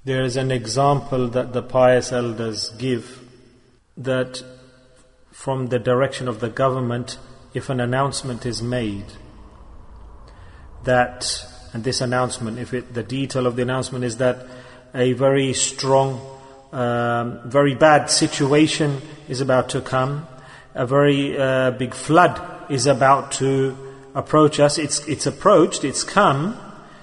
There is an example that the pious elders give, that from the direction of the government, if an announcement is made, that, and this announcement, the detail of the announcement is that a very strong, very bad situation is about to come, a very big flood is about to approach us. It's approached, it's come,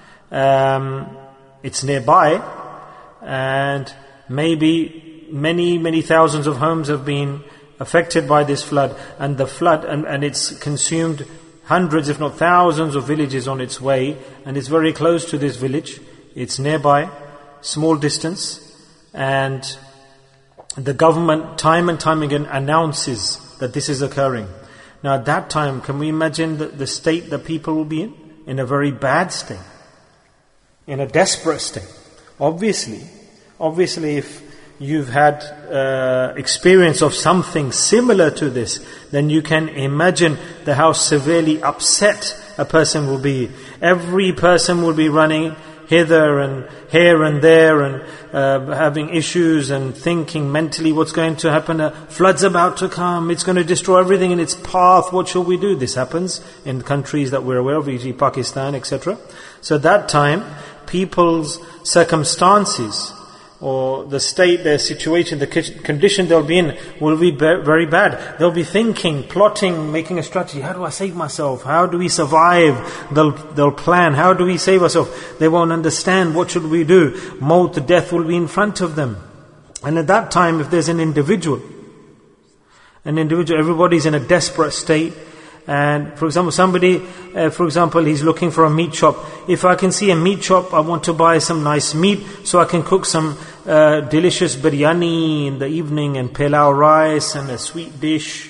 it's nearby, and maybe many thousands of homes have been affected by this flood, and the flood, and it's consumed hundreds if not thousands of villages on its way, and it's very close to this village, it's nearby, small distance, and the government time and time again announces that this is occurring. Now at that time, can we imagine the state that people will be in? In a very bad state, in a desperate state. Obviously if you've had experience of something similar to this, then you can imagine how severely upset a person will be. Every person will be running hither and here and there, and having issues and thinking mentally what's going to happen. A flood's about to come, it's going to destroy everything in its path, what shall we do? This happens in countries that we're aware of, e.g. Pakistan, etc. So that time, people's circumstances, or the state, their situation, the condition they'll be in will be very bad. They'll be thinking, plotting, making a strategy. How do I save myself? How do we survive? They'll plan. How do we save ourselves? They won't understand. What should we do? Maut, death will be in front of them. And at that time, if there's an individual, everybody's in a desperate state. And for example, somebody, he's looking for a meat shop. If I can see a meat shop, I want to buy some nice meat so I can cook some delicious biryani in the evening, and pilau rice and a sweet dish.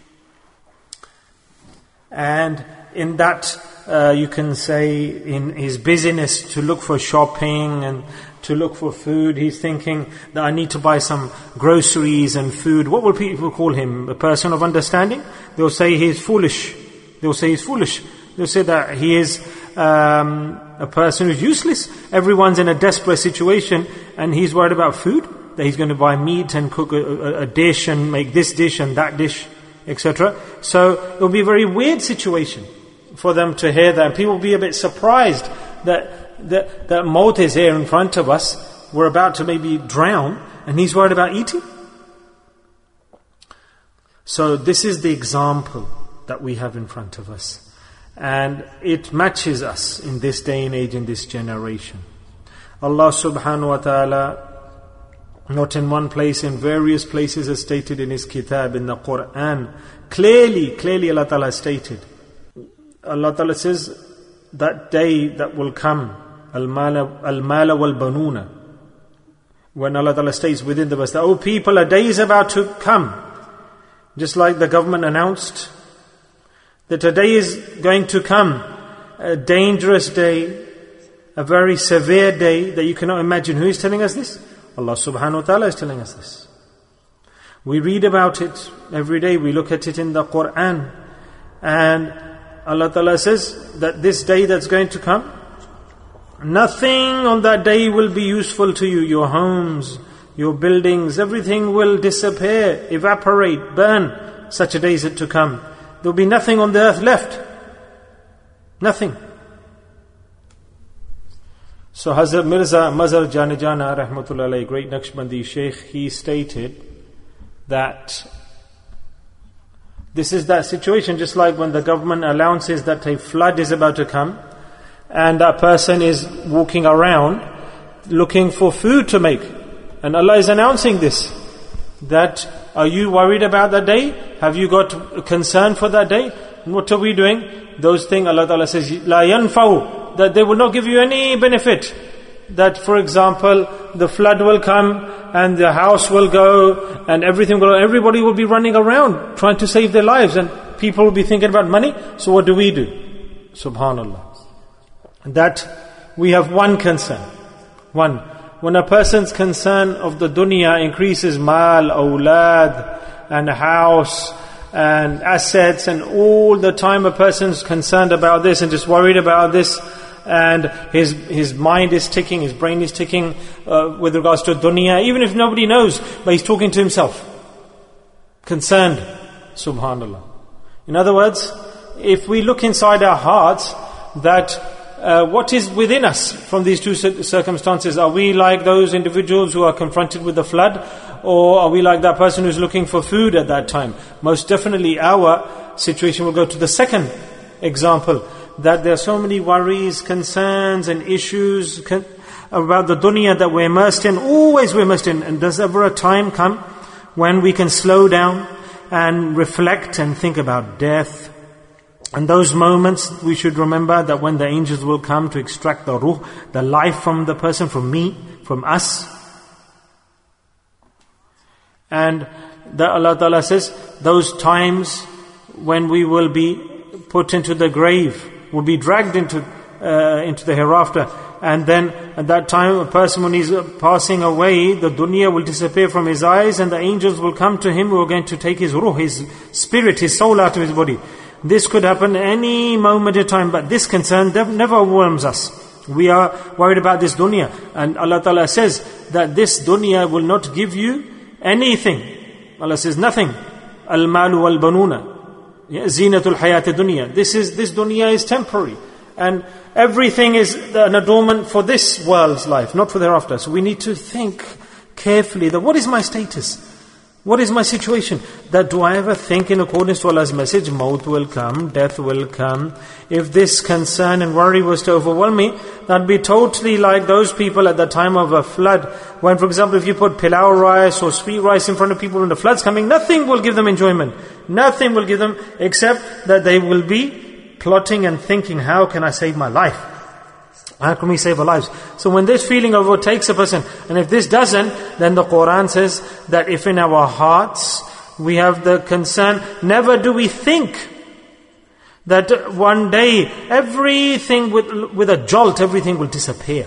And in that, you can say, in his busyness to look for shopping and to look for food, he's thinking that I need to buy some groceries and food. What will people call him? A person of understanding? They'll say he's foolish. They'll say that he is a person who's useless. Everyone's in a desperate situation, and he's worried about food, that he's going to buy meat and cook a dish and make this dish and that dish, etc. So it'll be a very weird situation for them to hear that. And people will be a bit surprised that maut is here in front of us, we're about to maybe drown, and he's worried about eating. So this is the example that we have in front of us, and it matches us in this day and age, in this generation. Allah subhanahu wa ta'ala, not in one place, in various places, has stated in His kitab, in the Quran, clearly Allah ta'ala has stated. Allah ta'ala says, that day that will come, al-mala wal-banuna, when Allah ta'ala states within the verse that, oh people, a day is about to come, just like the government announced that a day is going to come, a dangerous day, a very severe day that you cannot imagine. Who is telling us this? Allah subhanahu wa ta'ala is telling us this. We read about it every day, we look at it in the Quran, and Allah ta'ala says that this day that's going to come, nothing on that day will be useful to you. Your homes, your buildings, everything will disappear, evaporate, burn. Such a day is it to come. There will be nothing on the earth left. Nothing. So Hazrat Mirza Mazhar Janijana rahmatullah alayhi, great Naqshbandi Shaykh, he stated that this is that situation, just like when the government announces that a flood is about to come, and that person is walking around looking for food to make. And Allah is announcing this. That, are you worried about that day? Have you got concern for that day? And what are we doing? Those things, Allah Ta'ala says, La yanfa'u, that they will not give you any benefit. That, for example, the flood will come, and the house will go, and everything will go. Everybody will be running around, trying to save their lives, and people will be thinking about money. So what do? Subhanallah. That we have one concern. One. When a person's concern of the dunya increases, mal, awlad, and house, and assets, and all the time a person's concerned about this and just worried about this, and his mind is ticking, his brain is ticking with regards to dunya, even if nobody knows, but he's talking to himself. Concerned. Subhanallah. In other words, if we look inside our hearts, that what is within us from these two circumstances? Are we like those individuals who are confronted with the flood? Or are we like that person who's looking for food at that time? Most definitely our situation will go to the second example. That there are so many worries, concerns and issues about the dunya that we're immersed in. Always we're immersed in. And does ever a time come when we can slow down and reflect and think about death? And those moments, we should remember that when the angels will come to extract the ruh, the life from the person, from me, from us. And Allah Ta'ala says, those times when we will be put into the grave, will be dragged into the hereafter. And then at that time, a person when he's passing away, the dunya will disappear from his eyes, and the angels will come to him who are going to take his ruh, his spirit, his soul out of his body. This could happen any moment in time, but this concern never overwhelms us. We are worried about this dunya. And Allah Ta'ala says that this dunya will not give you anything. Allah says nothing. Al-malu wal-banuna. Zinatul hayat dunya. This dunya is temporary. And everything is an adornment for this world's life, not for thereafter. So we need to think carefully that what is my status? What is my situation? That do I ever think in accordance to Allah's message, maut will come, death will come. If this concern and worry was to overwhelm me, that'd be totally like those people at the time of a flood. When, for example, if you put pilau rice or sweet rice in front of people when the flood's coming, nothing will give them enjoyment. Nothing will give them except that they will be plotting and thinking, how can I save my life? How can we save our lives? So when this feeling overtakes a person, and if this doesn't, then the Quran says that if in our hearts we have the concern, never do we think that one day everything with a jolt, everything will disappear.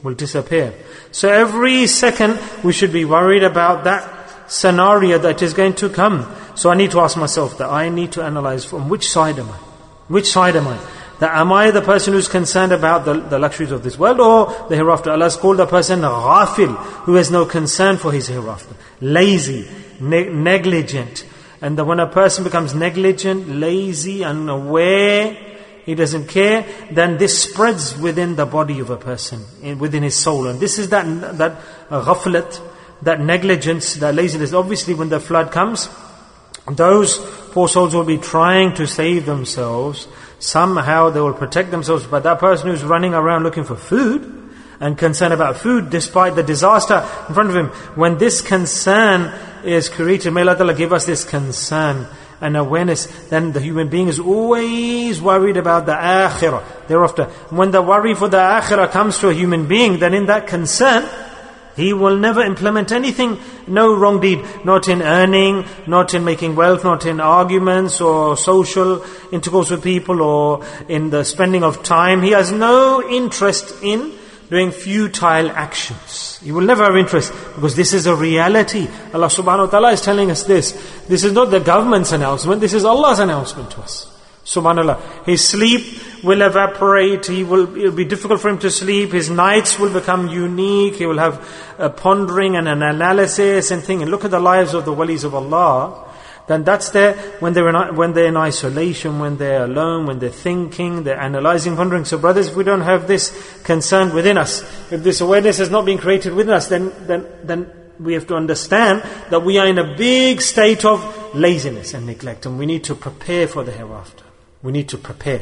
So every second we should be worried about that scenario that is going to come. So I need to ask myself that I need to analyze from which side am I? Which side am I? That am I the person who's concerned about the luxuries of this world or the hereafter? Allah has called the person ghafil, who has no concern for his hereafter. Lazy, negligent. And when a person becomes negligent, lazy, unaware, he doesn't care, then this spreads within the body of a person, within his soul. And this is that ghaflat, that negligence, that laziness. Obviously when the flood comes, those poor souls will be trying to save themselves. Somehow they will protect themselves. But that person who's running around looking for food and concerned about food despite the disaster in front of him, when this concern is created, may Allah Ta'ala give us this concern and awareness, then the human being is always worried about the akhirah. Thereafter, when the worry for the akhirah comes to a human being, then in that concern, he will never implement anything, no wrong deed, not in earning, not in making wealth, not in arguments or social intercourse with people or in the spending of time. He has no interest in doing futile actions. He will never have interest because this is a reality. Allah subhanahu wa ta'ala is telling us this. This is not the government's announcement, this is Allah's announcement to us. Subhanallah. His sleep will evaporate. It will be difficult for him to sleep. His nights will become unique. He will have a pondering and an analysis and thing. And look at the lives of the walis of Allah. Then that's there when they're in isolation, when they're alone, when they're thinking, they're analyzing, pondering. So brothers, if we don't have this concern within us, if this awareness has not been created within us, then we have to understand that we are in a big state of laziness and neglect, and we need to prepare for the hereafter. We need to prepare.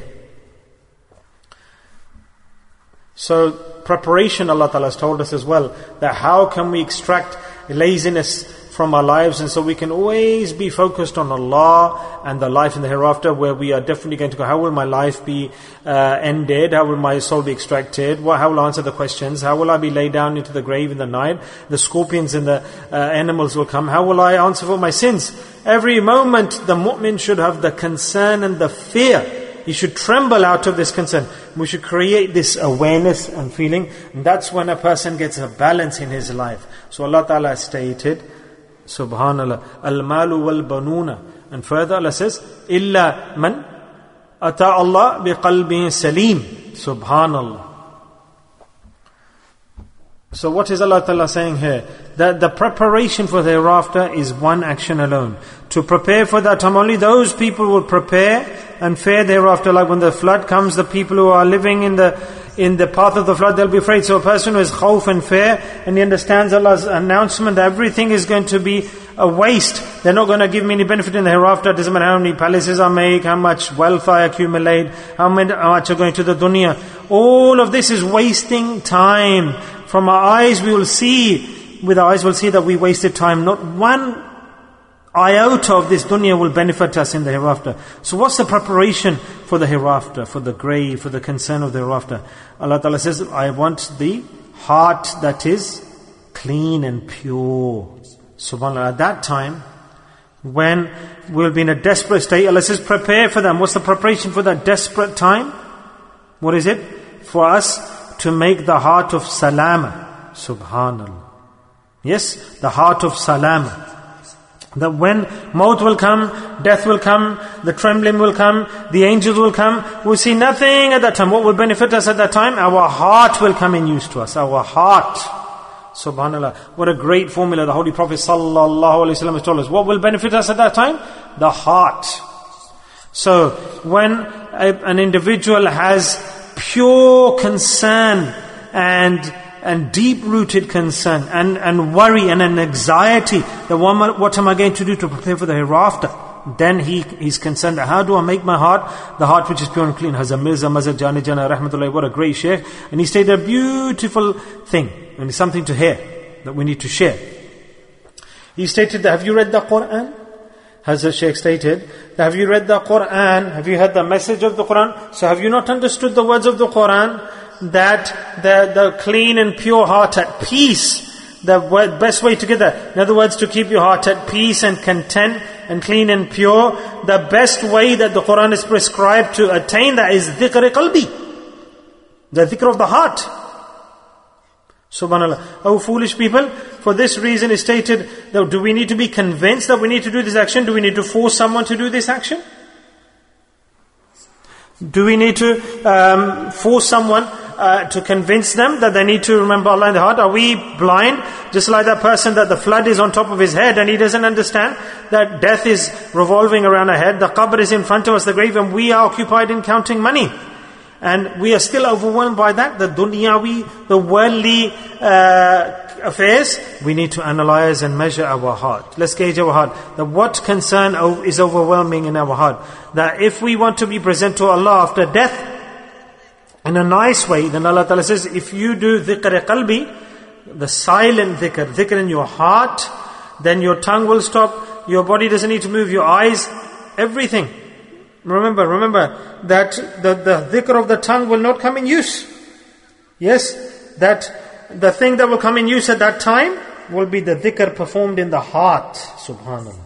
So preparation, Allah Ta'ala has told us as well, that how can we extract laziness from our lives, and so we can always be focused on Allah and the life in the hereafter, where we are definitely going to go, how will my life be ended? How will my soul be extracted? How will I answer the questions? How will I be laid down into the grave in the night? The scorpions and the animals will come. How will I answer for my sins? Every moment the mu'min should have the concern and the fear. He should tremble out of this concern. We should create this awareness and feeling, and that's when a person gets a balance in his life. So Allah Ta'ala has stated, Subhanallah, al-malu wal-banuna. And further Allah says, illa man ata Allah biqalbin salim. Subhanallah. So what is Allah Ta'ala saying here? That the preparation for the hereafter is one action alone. To prepare for that time, only those people will prepare and fare thereafter. Like when the flood comes, the people who are living in the path of the flood, they'll be afraid. So a person who is khawf and fear, and he understands Allah's announcement that everything is going to be a waste. They're not going to give me any benefit in the hereafter. It doesn't matter how many palaces I make, how much wealth I accumulate, how much are going to the dunya. All of this is wasting time. From our eyes we will see, with our eyes we'll see that we wasted time. Not one iota of this dunya will benefit us in the hereafter. So what's the preparation for the hereafter, for the grave, for the concern of the hereafter? Allah Ta'ala says, I want the heart that is clean and pure. SubhanAllah, at that time, when we'll be in a desperate state, Allah says, prepare for them. What's the preparation for that desperate time? What is it? For us to make the heart of salama. Subhanallah. Yes, the heart of salama. That when maut will come, death will come, the trembling will come, the angels will come, we'll see nothing at that time. What will benefit us at that time? Our heart will come in use to us. Our heart. Subhanallah. What a great formula the Holy Prophet Sallallahu Alaihi Wasallam has told us. What will benefit us at that time? The heart. So, when an individual has pure concern and deep-rooted concern and worry and an anxiety that what am I going to do to prepare for the hereafter? Then he's concerned that how do I make my heart, the heart which is pure and clean. Hazrat Mirza Mazhar Jani Jana Rahmatullah, what a great shaykh. And he stated a beautiful thing, and it's something to hear, that we need to share. He stated that, have you read the Quran? Hazrat Shaykh stated, that have you read the Quran? Have you heard the message of the Quran? So have you not understood the words of the Quran? That the clean and pure heart at peace, the best way to get that. In other words, to keep your heart at peace and content and clean and pure, the best way that the Quran is prescribed to attain that is dhikr qalbi, the dhikr of the heart. Subhanallah. Oh foolish people, for this reason is stated, that do we need to be convinced that we need to do this action? Do we need to force someone to do this action? Do we need to force someone to convince them that they need to remember Allah in their heart? Are we blind? Just like that person that the flood is on top of his head and he doesn't understand that death is revolving around our head, the qabr is in front of us, the grave, and we are occupied in counting money. And we are still overwhelmed by that, the dunyawi, the worldly affairs. We need to analyze and measure our heart. Let's gauge our heart. That what concern is overwhelming in our heart. That if we want to be present to Allah after death in a nice way, then Allah Ta'ala says, if you do dhikr qalbi, the silent dhikr in your heart, then your tongue will stop, your body doesn't need to move, your eyes, everything. Remember that the dhikr of the tongue will not come in use. Yes, that the thing that will come in use at that time will be the dhikr performed in the heart. Subhanallah.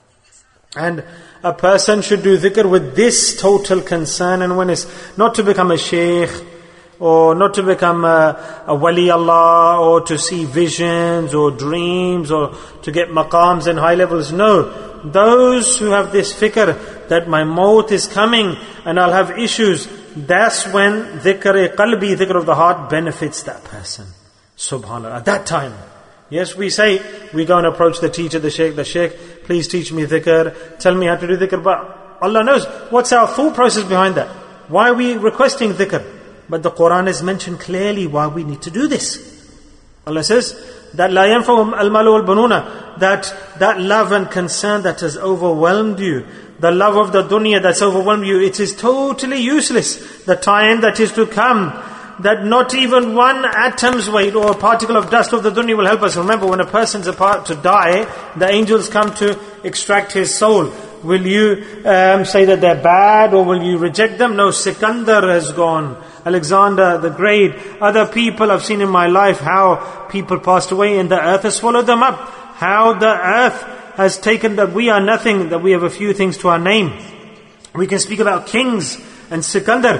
And a person should do dhikr with this total concern and awareness, not to become a shaykh, or not to become a wali Allah, or to see visions or dreams, or to get maqams and high levels. No. Those who have this fikr that my maut is coming and I'll have issues, that's when dhikr qalbi, dhikr of the heart, benefits that person. Subhanallah. At that time, yes, we say, we go and approach the teacher, the shaykh, please teach me dhikr, tell me how to do dhikr. But Allah knows what's our thought process behind that. Why are we requesting dhikr? But the Quran has mentioned clearly why we need to do this. Allah says that la yanfa'uhum al-malu wal-banuna, that love and concern that has overwhelmed you, the love of the dunya that's overwhelmed you, it is totally useless. The time that is to come, that not even one atom's weight or a particle of dust of the dunya will help us. Remember, when a person's about to die, the angels come to extract his soul. Will you say that they're bad, or will you reject them? No, Sikandar has gone. Alexander the Great. Other people I've seen in my life, how people passed away and the earth has swallowed them up. How the earth has taken that we are nothing, that we have a few things to our name. We can speak about kings and Sikandar,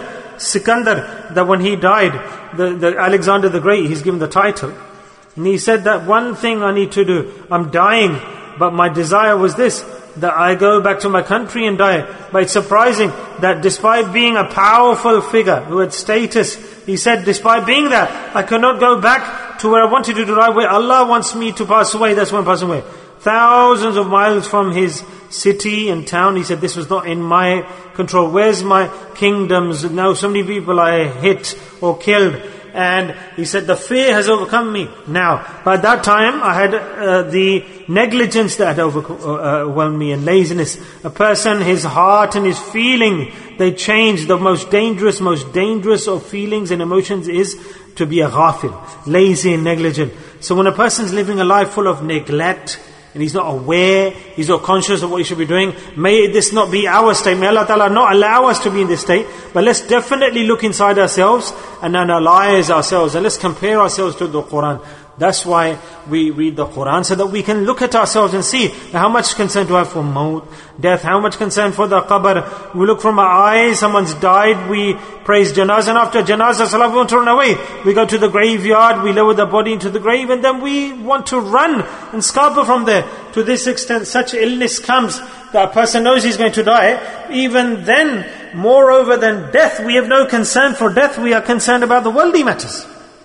that when he died, the Alexander the Great, he's given the title. And he said that one thing I need to do, I'm dying, but my desire was this, that I go back to my country and die. But it's surprising that despite being a powerful figure who had status, he said, despite being that, I cannot go back to where I wanted to die, where Allah wants me to pass away, that's when I pass away. Thousands of miles from his city and town, he said, this was not in my control. Where's my kingdoms? Now so many people I hit or killed. And he said, the fear has overcome me. Now, by that time, I had the negligence that had overwhelmed me and laziness. A person, his heart and his feeling, they change. The most dangerous of feelings and emotions is to be a ghafil, lazy and negligent. So when a person's living a life full of neglect, and he's not aware, he's not conscious of what he should be doing, may this not be our state. May Allah Ta'ala not allow us to be in this state. But let's definitely look inside ourselves and analyze ourselves. And let's compare ourselves to the Quran. That's why we read the Quran, so that we can look at ourselves and see how much concern do I have for maut, death, how much concern for the qabr. We look from our eyes, someone's died, we praise janazah, and after janazah salah we want to run away. We go to the graveyard, we lower the body into the grave, and then we want to run and scamper from there. To this extent, such illness comes that a person knows he's going to die. Even then, moreover than death, we have no concern for death, we are concerned about the worldly matters.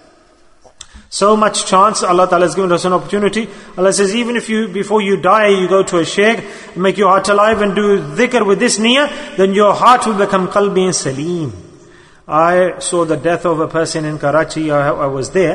So much chance, Allah Ta'ala has given us an opportunity. Allah says, even if before you die, you go to a shaykh, make your heart alive and do dhikr with this niyyah, then your heart will become qalbi and salim. I saw the death of a person in Karachi. I was there.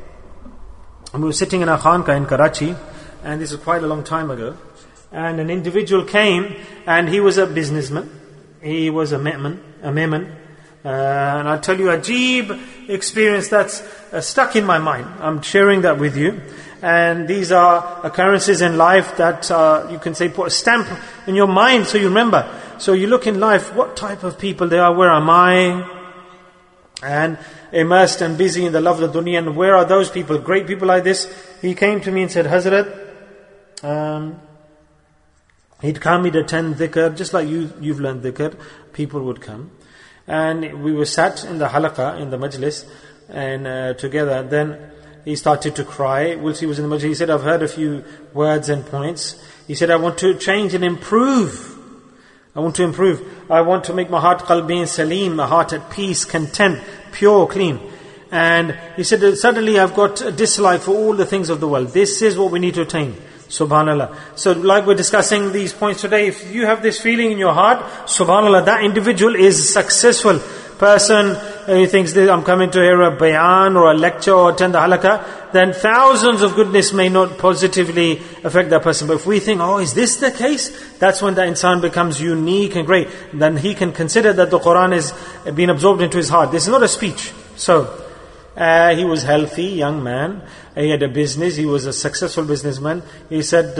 And we were sitting in a khanka in Karachi, and this was quite a long time ago. And an individual came, and he was a businessman. He was a Memon. And I'll tell you a Ajib experience that's stuck in my mind. I'm sharing that with you. And these are occurrences in life that you can say put a stamp in your mind so you remember. So you look in life, what type of people they are, where am I? And immersed and busy in the love of the dunya, and where are those people, great people like this? He came to me and said, Hazrat, he'd come, he'd attend dhikr, just like you've learned dhikr, people would come. And we were sat in the halaqah, in the majlis, and together. Then he started to cry. Whilst he was in the majlis, he said, I've heard a few words and points. He said, I want to change and improve. I want to make my heart qalbi and salim, a heart at peace, content, pure, clean. And he said, suddenly I've got a dislike for all the things of the world. This is what we need to attain. Subhanallah. So like we're discussing these points today, if you have this feeling in your heart, subhanallah, that individual is successful. Person, he thinks that I'm coming to hear a bayan or a lecture or attend the halaqah, then thousands of goodness may not positively affect that person. But if we think, oh, is this the case? That's when the insan becomes unique and great. Then he can consider that the Quran has been absorbed into his heart. This is not a speech. So, he was healthy, young man. He had a business. He was a successful businessman. He said,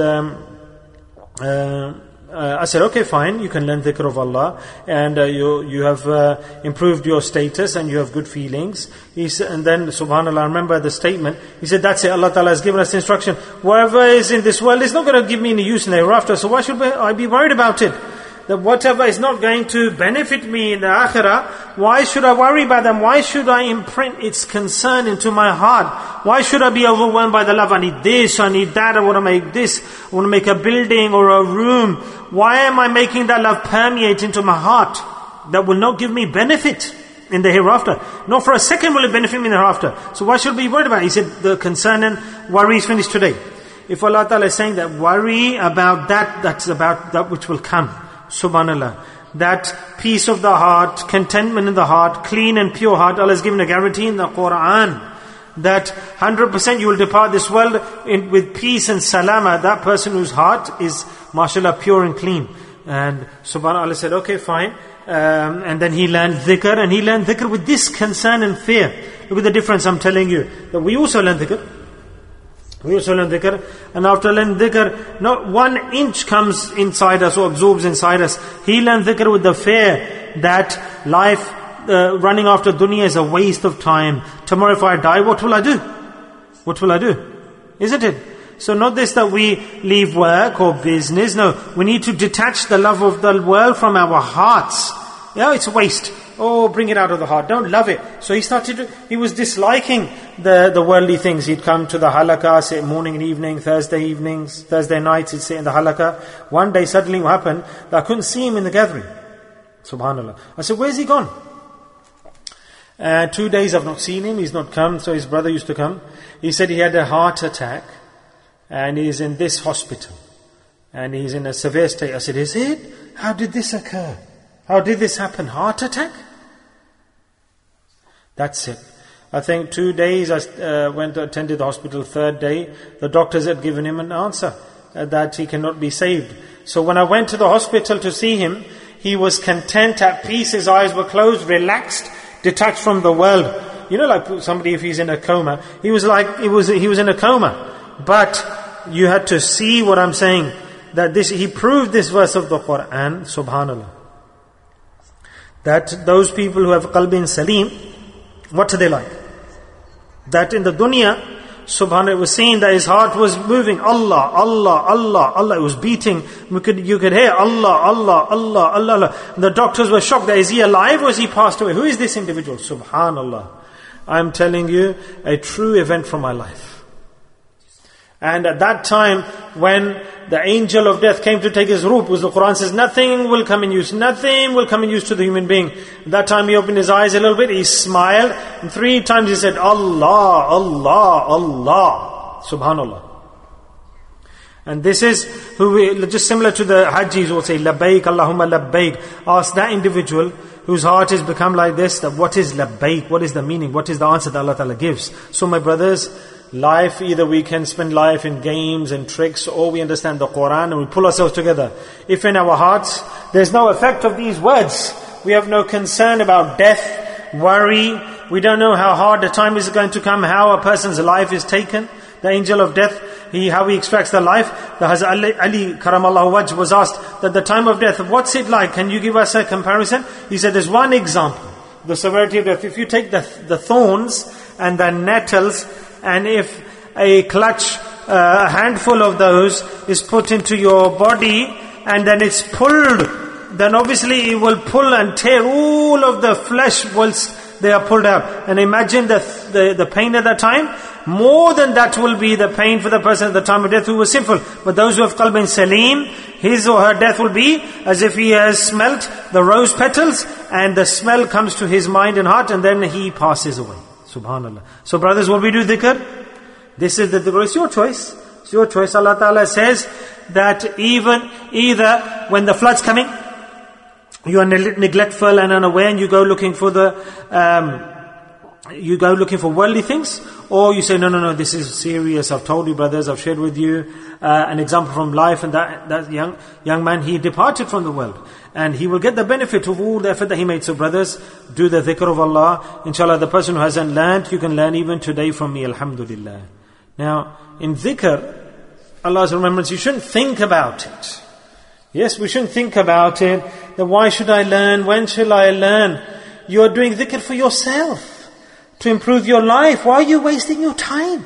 I said, okay, fine, you can learn dhikr of Allah, and you have improved your status and you have good feelings. He said, and then, subhanAllah, I remember the statement. He said, that's it, Allah Ta'ala has given us instruction. Whatever is in this world is not going to give me any use in the hereafter, so why should I be worried about it? That whatever is not going to benefit me in the akhirah, why should I worry about them? Why should I imprint its concern into my heart? Why should I be overwhelmed by the love? I need this, I need that, I want to make this, I want to make a building or a room. Why am I making that love permeate into my heart? That will not give me benefit in the hereafter. Not for a second will it benefit me in the hereafter. So why should I be worried about it? He said, the concern and worry is finished today. If Allah Ta'ala is saying that worry about that's about that which will come. Subhanallah. That peace of the heart, contentment in the heart, clean and pure heart, Allah has given a guarantee in the Quran that 100% you will depart this world with peace and salama. That person whose heart is, mashallah, pure and clean. And subhanallah said, okay, fine. And then he learned dhikr, and he learned dhikr with this concern and fear. Look at the difference I'm telling you. That we also learn dhikr. We also learn dhikr, and after learning dhikr, not 1 inch comes inside us or absorbs inside us. He learned dhikr with the fear that life, running after dunya is a waste of time. Tomorrow if I die, what will I do? What will I do? Isn't it? So not this that we leave work or business. No, we need to detach the love of the world from our hearts. Yeah, it's a waste. Oh, bring it out of the heart. Don't love it. So he was disliking the worldly things. He'd come to the halaqah, sit morning and evening, Thursday evenings, Thursday nights, he'd sit in the halaqah. One day suddenly what happened, that I couldn't see him in the gathering. Subhanallah. I said, where's he gone? 2 days I've not seen him, he's not come, so his brother used to come. He said he had a heart attack, and he's in this hospital. And he's in a severe state. I said, is it? How did this occur? How did this happen? Heart attack? That's it. I think 2 days I went to attend the hospital. Third day, the doctors had given him an answer that he cannot be saved. So when I went to the hospital to see him, he was content, at peace, his eyes were closed, relaxed, detached from the world. You know, like somebody if he's in a coma, he was in a coma. But you had to see what I'm saying, that he proved this verse of the Quran, subhanallah. That those people who have qalbin salim, what are they like? That in the dunya, subhanallah, it was seen that his heart was moving. Allah, Allah, Allah, Allah. It was beating. You could hear Allah, Allah, Allah, Allah, Allah. And the doctors were shocked. That is he alive or is he passed away? Who is this individual? Subhanallah. I'm telling you a true event from my life. And at that time, when the angel of death came to take his ruh, because the Quran says, nothing will come in use. Nothing will come in use to the human being. At that time he opened his eyes a little bit, he smiled, and 3 times he said, Allah, Allah, Allah. Subhanallah. And this is just similar to the Hajjis who will say, Labbaik, Allahumma Labbaik. Ask that individual whose heart has become like this, that what is Labbaik? What is the meaning? What is the answer that Allah Ta'ala gives? So my brothers, life, either we can spend life in games and tricks, or we understand the Quran and we pull ourselves together. If in our hearts there's no effect of these words, we have no concern about death, worry, we don't know how hard the time is going to come, how a person's life is taken. The angel of death, how he extracts the life. The Hazrat Ali Karamallahu Wajh was asked that the time of death, what's it like? Can you give us a comparison? He said, there's one example. The severity of death. If you take the thorns and the nettles, and if a clutch, a handful of those is put into your body and then it's pulled, then obviously it will pull and tear all of the flesh whilst they are pulled out. And imagine the pain at that time. More than that will be the pain for the person at the time of death who was sinful. But those who have qalbin salim, his or her death will be as if he has smelt the rose petals and the smell comes to his mind and heart and then he passes away. Subhanallah. So brothers, will we do dhikr? This is the dhikr. It's your choice. It's your choice. Allah Ta'ala says that either when the flood's coming, you are neglectful and unaware and you go looking for worldly things, or you say, no, this is serious. I've told you, brothers, I've shared with you an example from life, and that young man, he departed from the world. And he will get the benefit of all the effort that he made. So brothers, do the dhikr of Allah. Inshallah, the person who hasn't learned, you can learn even today from me, alhamdulillah. Now, in dhikr, Allah's remembrance, you shouldn't think about it. Yes, we shouldn't think about it. Then why should I learn? When shall I learn? You are doing dhikr for yourself, to improve your life. Why are you wasting your time?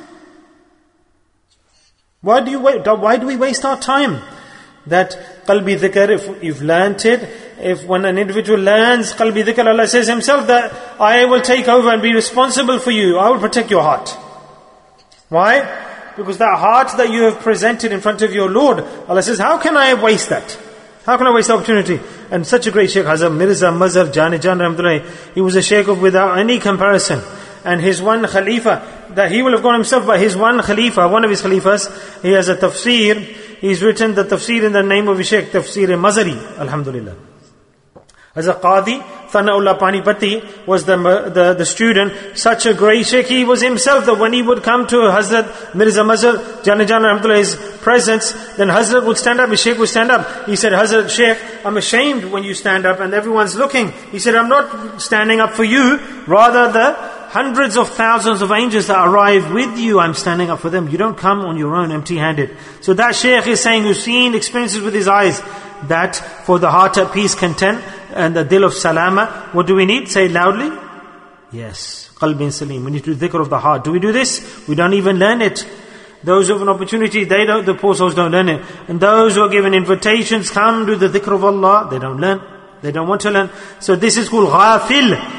Why do we waste our time? That qalbi dhikr, if you've learnt it, if when an individual learns qalbi dhikr, Allah says himself that I will take over and be responsible for you. I will protect your heart. Why? Because that heart that you have presented in front of your Lord, Allah says, how can I waste that? How can I waste the opportunity? And such a great Shaykh, Hazrat Mirza Mazhar Jani Jan Rahmatullah, he was a Shaykh without any comparison. And his one Khalifa, that he will have gone himself, but his one Khalifa, one of his Khalifas, he has a tafsir. He's written the tafsir in the name of his Shaykh, Tafsir Mazari, alhamdulillah. Hazrat Qadi Thanaullah Panipati was the student, such a great Shaykh. He was himself that when he would come to Hazrat Mirza Mazhar Jani Jan Rahmatullah's presence, then Hazrat would stand up, his Shaykh would stand up. He said, Hazrat Shaykh, I'm ashamed when you stand up and everyone's looking. He said, I'm not standing up for you, rather the hundreds of thousands of angels that arrive with you, I'm standing up for them. You don't come on your own empty-handed. So that Shaykh is saying, who's seen experiences with his eyes, that for the heart at peace, content, and the dil of salama, what do we need? Say it loudly. Yes, qalbin salim. We need to do dhikr of the heart. Do we do this? We don't even learn it. Those who have an opportunity, the poor souls don't learn it. And those who are given invitations, come do the dhikr of Allah, they don't learn. They don't want to learn. So this is called ghafil.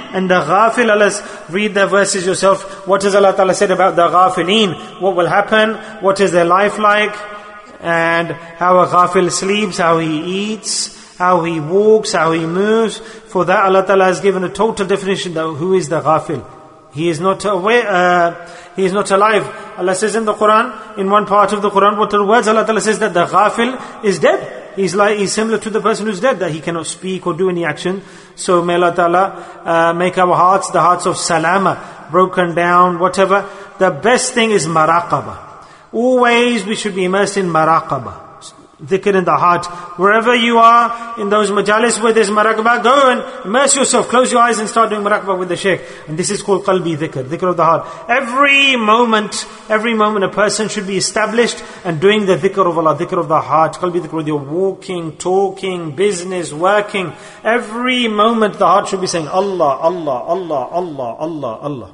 and the ghafil. Let's read the verses yourself. What has Allah Ta'ala said about the ghafileen? What will happen? What is their life like? And how a ghafil sleeps, how he eats, how he walks, how he moves. For that Allah Ta'ala has given a total definition of who is the ghafil. He is not aware, he is not alive. Allah says in the Quran, in one part of the Quran, what are the words? Allah Ta'ala says that the ghafil is dead. He's similar to the person who's dead, that he cannot speak or do any action. So may Allah Ta'ala make our hearts the hearts of salama, broken down, whatever. The best thing is maraqabah. Always we should be immersed in maraqabah. Dhikr in the heart. Wherever you are, in those majalis where there's maraqabah, go and immerse yourself. Close your eyes and start doing maraqabah with the shaykh. And this is called qalbi dhikr, dhikr of the heart. Every moment a person should be established and doing the dhikr of Allah, dhikr of the heart. Qalbi dhikr, with your walking, talking, business, working. Every moment the heart should be saying Allah, Allah, Allah, Allah, Allah, Allah.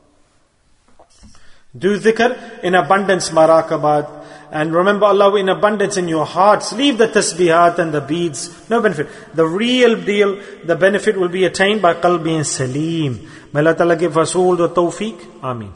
Do dhikr in abundance, maraqabah. And remember Allah in abundance in your hearts. Leave the tasbihat and the beads. No benefit. The real deal, the benefit will be attained by qalbi salim. May Allah Ta'ala give us all the tawfiq. Ameen.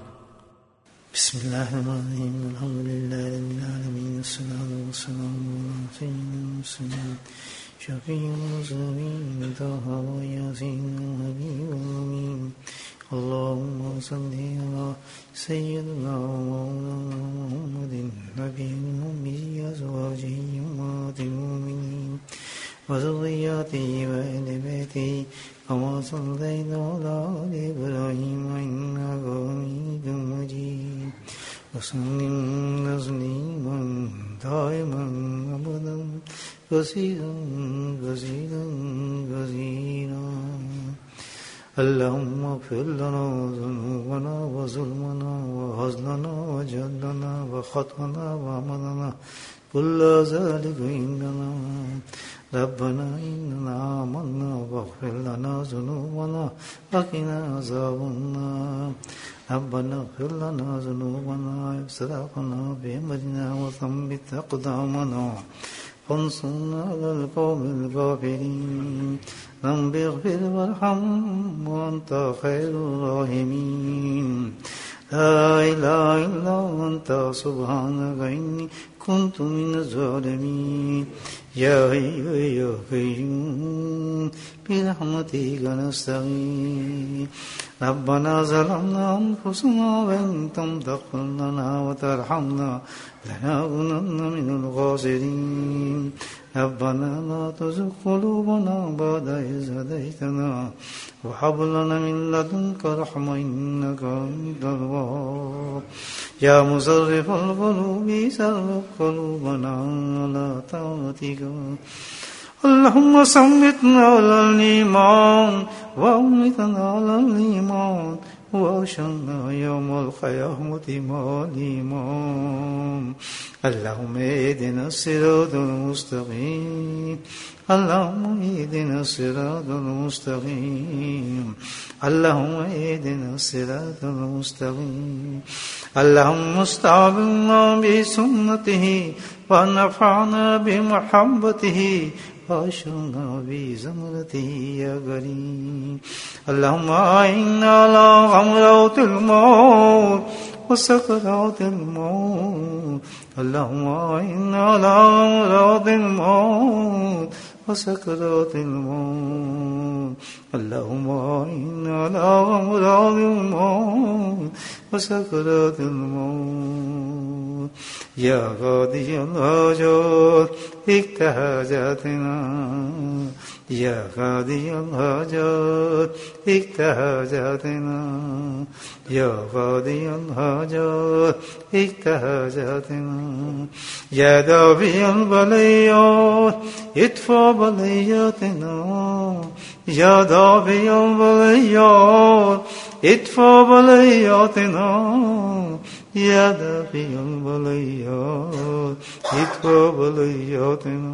Bismillahirrahmanirrahim. Alhamdulillahi Rabbil Alameen. As-salatu was-salamu ala sayyidina Muhammad. Shafi'ul Muslimin. Taha wa Yasin Habibul Amin. Allahumma salli ala Sayyidina Mawlana Muhammadin Nabiyil Ummi azwajihi ummatil mu'minin wa zurriyyatihi wa ahli baytihi kama sallayta ala ali Ibrahim innaka Hamidum Majid wa sallim tasliman daiman abadan kasiran kasiran kasiran. اللهم اغفر لنا ذنوبنا وظلمنا وهزلنا وجهلنا وخطأنا وعملنا كل ذلك عندنا ربنا إننا آمنا واغفر لنا ذنوبنا وقنا عذاب النار ربنا اغفر لنا ذنوبنا وإسرافنا في أمرنا وثبت أقدامنا فانصرنا على القوم الكافرين رب اغفر وارحم وأنت خير الراحمين لا إله إلا أنت سبحانك إني كنت من الظالمين يا حي يا قيوم برحمتك نستغيث ربنا ظلمنا أنفسنا وإن لم تغفر لنا وترحمنا لنكونن من الخاسرين ربنا لا تزغ قلوبنا بعد إذ هديتنا وهب لنا من لدنك رحمة إنك أنت الوهاب يا مصرف القلوب صرف قلوبنا على طاعتك اللهم ثبتنا على الإيمان وأمتنا على الإيمان وأحشرنا يوم القيامة مع الإمام اللهم اهدنا الصراط المستقيم اللهم اهدنا الصراط المستقيم اللهم اهدنا الصراط المستقيم اللهم استعملنا بسنته ونفعنا بمحبته واشرنا بزمرته يا كريم اللهم أعنا على غمرات الموت وسكرات الموت اللهم أعنا على غمرات الموت وسكرات الموت اللهم أعنا على غمرات الموت وسكرات الموت يا قاضي الحاجات اقض حاجاتنا يا قاضي الحاجات اقض حاجاتنا يا قاضي الحاجات اقض حاجاتنا يا دافع البليات ادفع بلياتنا يا دافع البليات ادفع بلياتنا يا دافع البليات ادفع بلياتنا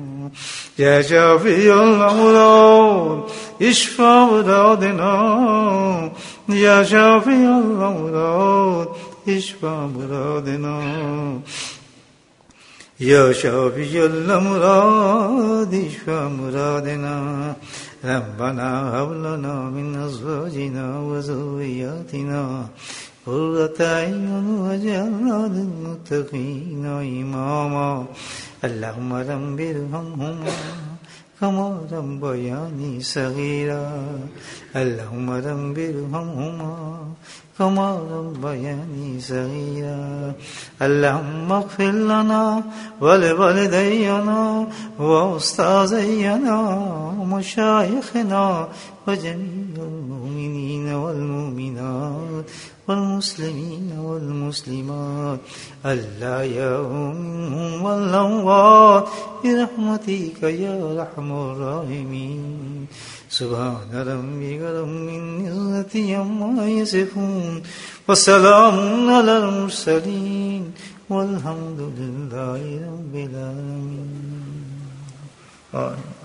يا شافي الأمراض اشفى مرادنا يا شافي الأمراض اشفى مرادنا يا شافي الأمراض اشفى مرادنا ربنا هب لنا من أزواجنا وذرياتنا قرة أعين واجعلنا للمتقين إماما اللهم رب ارحمهما كما ربياني صغيرا اللهم رب ارحمهما كما ربياني صغيرا اللهم اغفر لنا ولوالدينا وأستاذينا ومشايخنا وجميع المؤمنين والمؤمنات والمسلمين والمسلمات الأحياء منهم والأموات برحمتك يا أرحم الراحمين سبحان ربك رب العزة عما يصفون وسلام على المرسلين والحمد لله رب العالمين.